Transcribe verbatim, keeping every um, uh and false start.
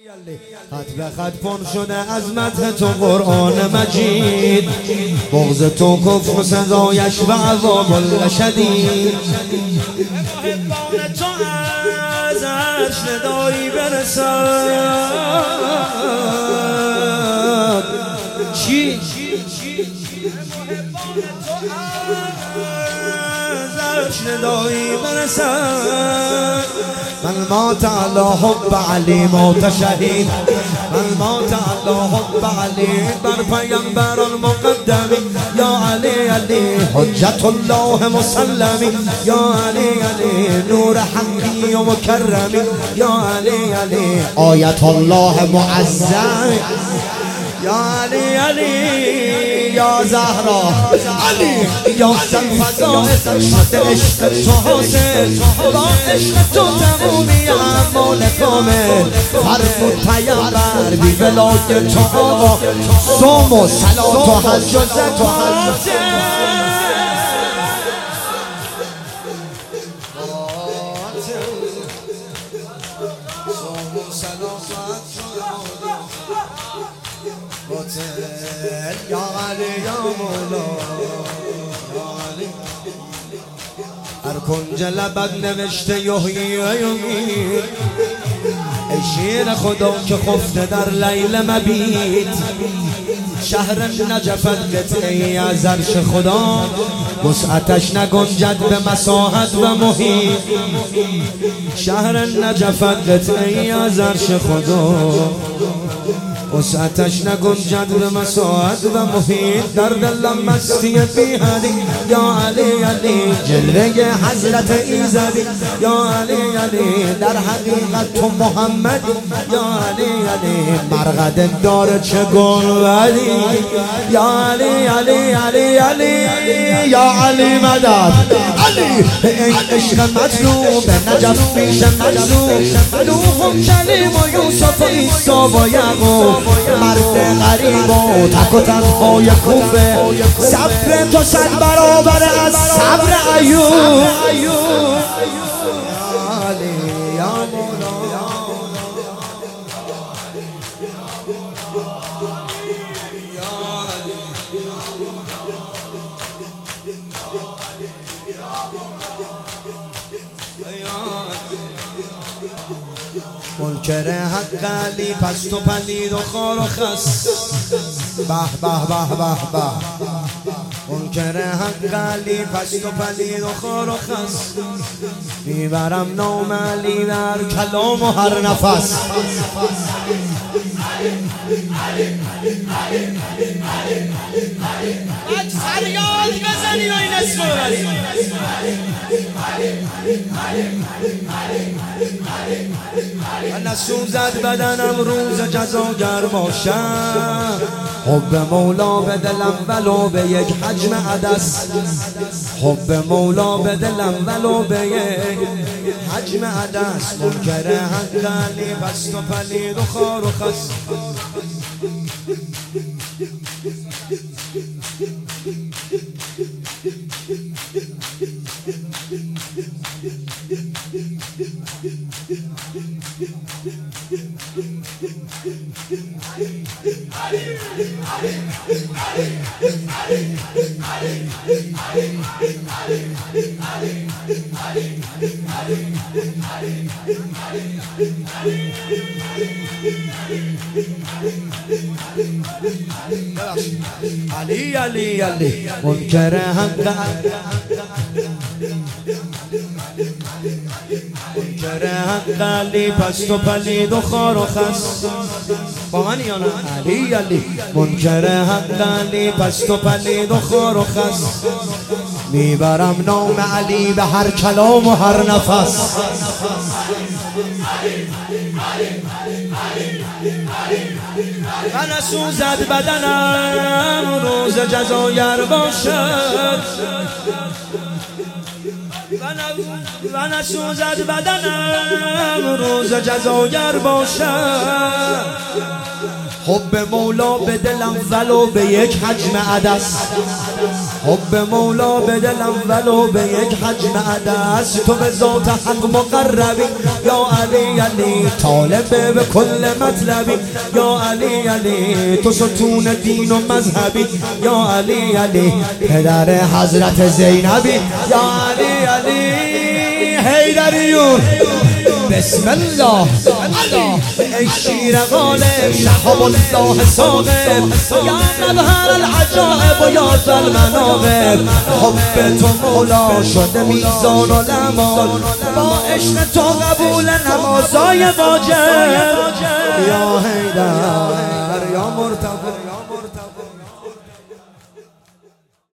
خط به خط پر شده از مدح تو قرآن مجید، بغض تو کفر سزایش و عذاب شدید. محبان تو از عرش ندایی برسد چی؟ ندایی برسد من مات علی حب علی موت شهید، من مات علی حب علی بر پیامبر المقدمی. یا علی علی حجت الله مسلمی، یا علی علی نور حقی و مکرمی، یا علی علی آیت الله معظم، یا علی علی یا زهرا علی یا سلفزا عشق تو حاصل با عشق تو تمومی اعمال کامل. فرمود پیامبر بی ولای تو آقا صوم و صلات و حج و زکات و حج یا علی یا مولا یا علی. هر کنج لبت نوشته یحیی و یمیت، ای شیر خدا که خفته در لیل مبیت. شهر نجفت قطعی از عرش خدا، وسعتش نگنجد به مساحت و محیط. شهر نجفت قطعی از عرش خدا، وسعتش نگنجد به مساحت و محیط. در دلم مستی بی حدی، یا علی علی جلوه حضرت ایزدی، یا علی علی در حقیقت تو محمدی، یا علی علی مرقد دار چه گنبدی، یا علی علی علی علی یا علی مدد علی. این عشق مطلوب نجف پیش مجذوب، نوح و کلیم و یوسف و عیسی و یعقوب. مرد غریب و تک و تنهای کوفه، صبر تو صد برابر از صبر ایوب. منکر حق علی پست و پلید و خار و خس، به به به به به. منکر حق علی پست و پلید و خار و خس، میبرم نام علی در کلام و هر نفس. فریاد بزنی و این اسم رو بزنی. من نسوزد بدنم روز جزاگر باشم، حب مولا به دلم ولو به یک حجم عدس. حب مولا به دلم ولو به یک حجم عدس. منکر حق علی پست و پلید و خار و خس. علی علی علی منکر حق، منکر حق علی پست و پلید و خار و خس. با من یا نه؟ علی علی منکر حق علی پست و پلید و خار و خس، میبرم نام علی به هر کلام و هر نفس. و نسوزد بدنم روز جزایر باشد، و نسوزد بدنم روز جزایر باشد. حب مولا به دلم ولو به یک حجم عدس، حب مولا به دلم ولو به یک حجم عدس. تو به ذات حق مقربی یا علی علی، طالب به کل مطلبی یا علی علی. تو ستون دین و مذهبی یا علی علی، پدر حضرت زینبی یا علی علی. حیدریون بسم الله ای شیر غالب شهاب الله صاحب، یا مظهر العجائب و یا ذا المناقب. حب تو مولا شده میزان و لمان، با عشق تو قبول نمازای واجب. یا حیدر یا مرتضی